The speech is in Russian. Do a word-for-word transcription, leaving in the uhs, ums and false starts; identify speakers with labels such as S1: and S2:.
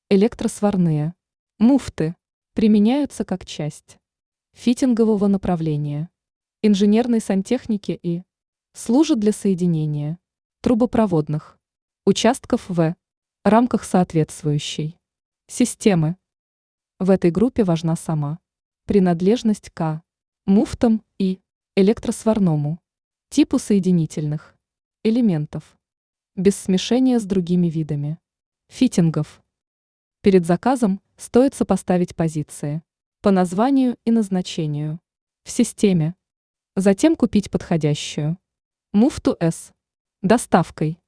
S1: Электросварные муфты применяются как часть фитингового направления инженерной сантехники и служат для соединения трубопроводных участков в рамках соответствующей системы. В этой группе важна сама принадлежность к муфтам и электросварному типу соединительных элементов, без смешения с другими видами фитингов. Перед заказом стоит сопоставить позиции по названию и назначению в системе, затем купить подходящую муфту с доставкой.